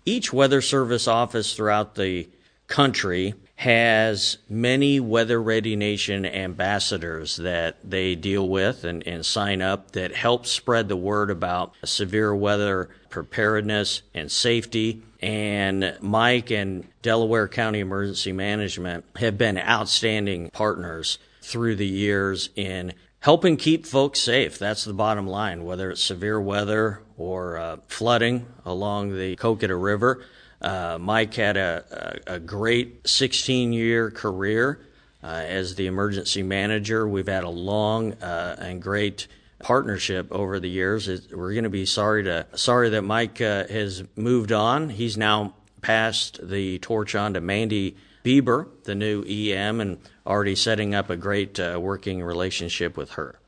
Each Weather Service office throughout the country has many Weather Ready Nation ambassadors that they deal with and sign up that help spread the word about severe weather preparedness and safety. And Mike and Delaware County Emergency Management have been outstanding partners through the years in helping keep folks safe. That's the bottom line, whether it's severe weather or flooding along the Coconut River. Mike had a great 16-year career as the emergency manager. We've had a long and great partnership over the years. We're going to be sorry that Mike has moved on. He's now passed the torch on to Mandy Bieber, the new EM, and already setting up a great working relationship with her.